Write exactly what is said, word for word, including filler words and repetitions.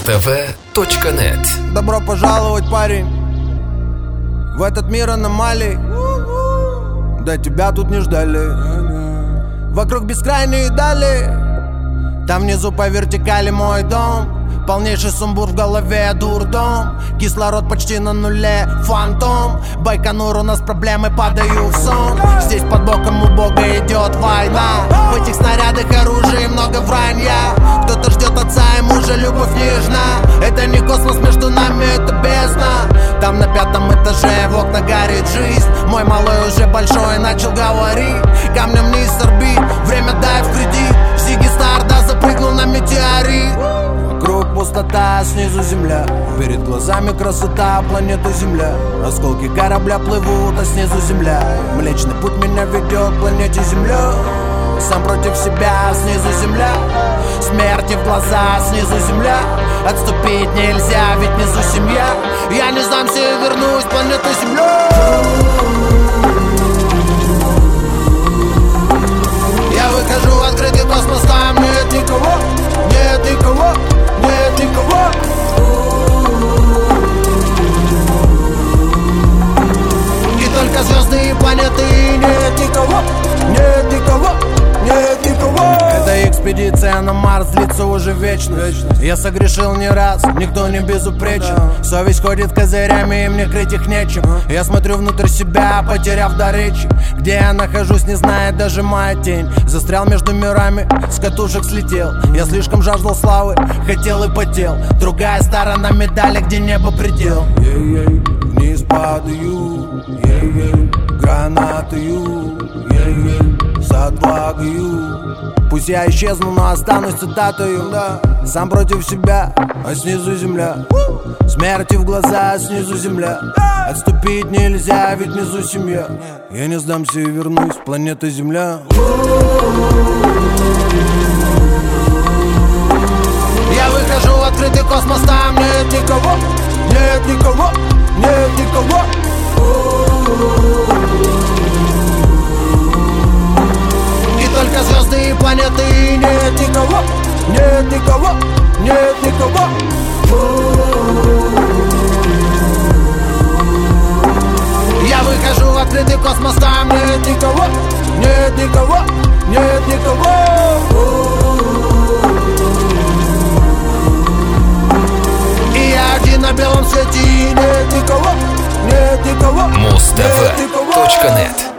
муз-тв точка нет. Добро пожаловать, парень, в этот мир аномалий. Да тебя тут не ждали. Вокруг бескрайние дали. Там внизу по вертикали мой дом. Полнейший сумбур в голове, дурдом. Кислород почти на нуле, фантом. Байконур, у нас проблемы, падаю в сон. Здесь под боком у Бога идет война. В этих снарядах оружия много вранья. Кто-то ждет отца и мужа, любовь нежна. Это не космос, между нами это бездна. Там на пятом этаже в окна горит жизнь. Мой малой уже большой начал говорить. Камнем вниз орбит, время дай в кредит. В Зиги Старда запрыгнул на метеорит. Вокруг пустота, снизу земля. Перед глазами красота планеты Земля. Осколки корабля плывут, а снизу земля. Млечный путь меня ведет к планете Земля. Сам против себя, снизу земля. Смерти в глаза, снизу земля. Отступить нельзя, ведь внизу семья. Я не сдамся и вернусь, планета Земля. Я выхожу в открытый космос, там нет никого. Нет никого, нет никого. И только звезды и планеты, и нет никого. Нет никого, нет никого. Эта экспедиция на Марс длится уже вечно. Вечность. Я согрешил не раз, никто не безупречен. Да. Совесть ходит козырями, и мне крыть их нечем. а? Я смотрю внутрь себя, потеряв до речи. Где я нахожусь, не знает даже моя тень. Застрял между мирами, с катушек слетел. Я слишком жаждал славы, хотел и потел. Другая сторона медали, где небо предел. Ей-ей, вниз падаю, ей-ей, гранатою, ей-ей, с отвагою. Пусть я исчезну, но останусь цитатою, да. Сам против себя, а снизу земля. Смерти в глаза, а снизу земля. Отступить нельзя, ведь внизу семья. Я не сдамся и вернусь, планета Земля. Я выхожу в открытый космос, там нет никого. Нет никого, нет никого. И только звезды и планеты, и нет никого. Нет никого, нет никого. Я выхожу в открытый космос, там нет никого. Нет никого, нет никого. И я один на белом свете, и нет никого. Нет никого, муз-тв точка нет.